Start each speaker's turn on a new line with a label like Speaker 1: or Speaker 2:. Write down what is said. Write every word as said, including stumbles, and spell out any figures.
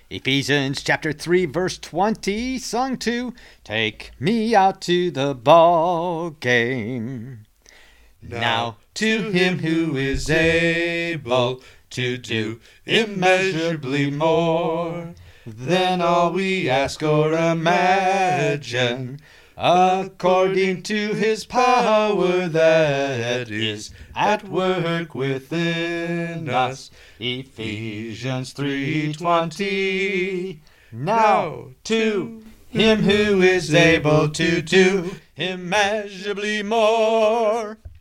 Speaker 1: Ephesians chapter three, verse twenty, sung to Take Me Out to the Ball Game. Now to him who is able to do immeasurably more than all we ask or imagine, according to his power that is at work within us. Ephesians three twenty. Now to him who is able to do immeasurably more